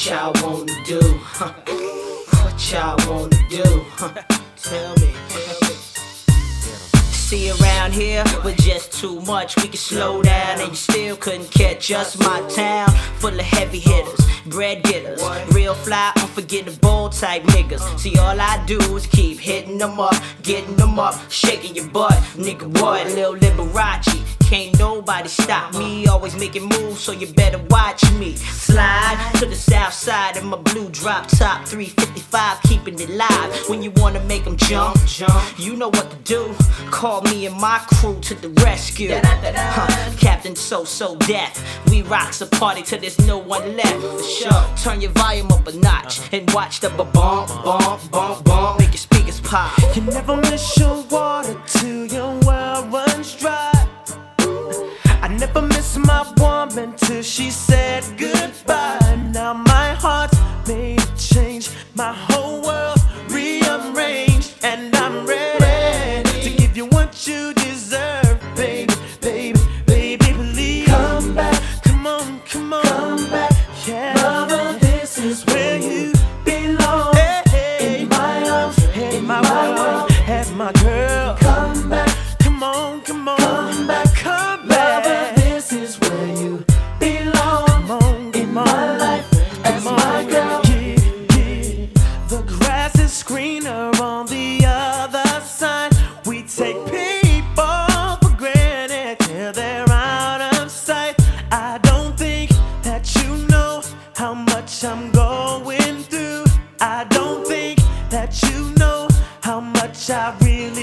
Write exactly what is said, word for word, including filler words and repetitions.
What y'all wanna do? Huh? What y'all wanna do? Huh? Tell me. See around here, we're just too much. We can slow down and you still couldn't catch us. My town full of heavy hitters, bread getters, real fly, unforgettable type niggas. See, all I do is keep hitting them up, getting them up, shaking your butt. Nigga, what? Lil Liberace. Can't nobody stop me, always making moves, so you better watch me. Slide to the south side in my blue drop top, three fifty-five, keeping it live. When you wanna make them jump, jump, you know what to do. Call me and my crew to the rescue. Huh. Captain So-So Death, we rocks a party till there's no one left. For sure, turn your volume up a notch and watch the ba-bump, bump, bump, bump, make your speakers pop. You never miss your water till your well runs dry. I never miss my woman till she said goodbye. Now my heart's made a change, my whole world rearranged, and I'm ready to give you what you deserve, baby, baby, baby, please come back, come on, come on, come back, yeah. Lover, this is where you belong, hey, hey. In my arms, hey, in my world, as my girl. Come back, come on, come on, come back, come back. Greener on the other side. We take people for granted till they're out of sight. I don't think that you know how much I'm going through. I don't think that you know how much I really